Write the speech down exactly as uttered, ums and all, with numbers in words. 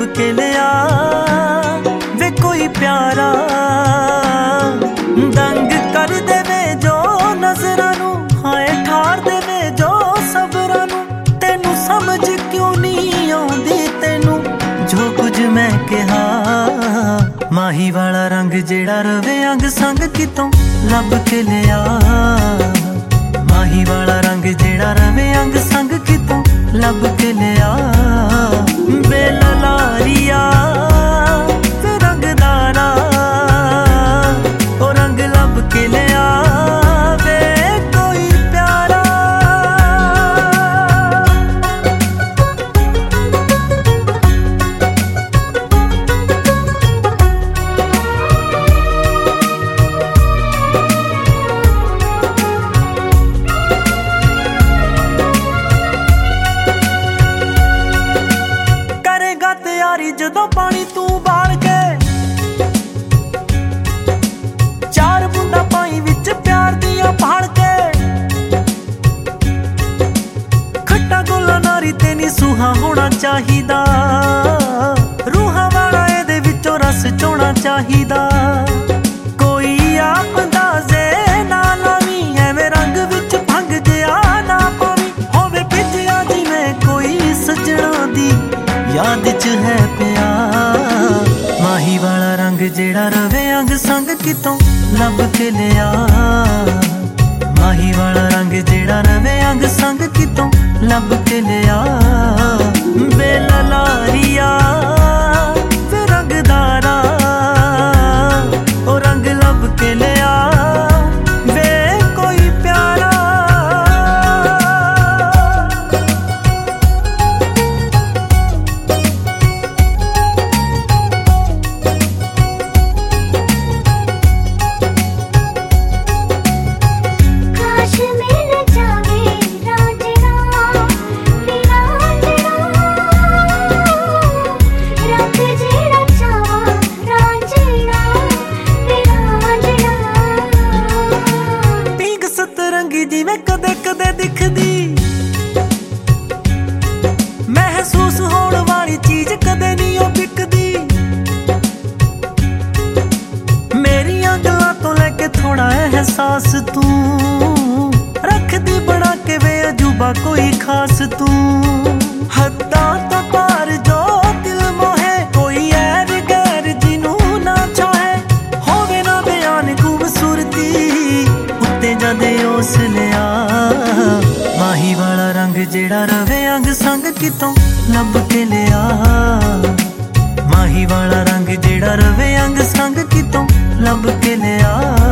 के लिया वे कोई प्यारा, दंग कर देवे जो नजरां नू, हाय ठार देवे जो सबरां नू। तेनू समझ क्यों नहीं आउंदी तेनू जो कुछ मैं कहा, माही वाला रंग जेड़ा रवे अंग संग कितों लब के लिया, माही वाला रंग जेड़ा रवे अंग संग कितों लब के लिया। बेललारिया ते रंगदारा ओ रंग लब के लिया वे कोई प्यारा। यारी जदों पानी तू बाल के, चार बूंदा पाई विच प्यार दिया भाल के। खट्टा गोला नारी तेनी सुहा होना चाहिदा, रूहां वाला एदे विचों रस चोना चाहिदा। कोई आप अंदाजे ना लावी एवें रंग विच भंग जिया ना पावी, होवे भिजया जिवें कोई सजना दी याद च है प्यार। माही वाला रंग जेड़ा रवे अंग संग कितों लब के लिया, माही वाला रंग जेड़ा रवे अंग संग कितों लब के लिया। बेललारिया ते रंगदारा ओ रंग लब के लिया वे कोई प्यारा। जिवें कदे कदे दिखदी महसूस होने वाली चीज कदे नहीं ओ बिकदी। मेरियां गल्लां तो लेके थोड़ा एहसास तू रखदी बना के वे अजूबा कोई खास तू। हद्दां तो पार जो दिल मोहे कोई ऐर गैर जिनू ना चाहे, होवे ना बयान खूबसूरती उत्ते जदे उस लिया। माही वाला रंग जेड़ा रवे अंग संग कितों लब के लिया, माही वाला रंग जेड़ा रवे अंग संग कितों लब के लिया।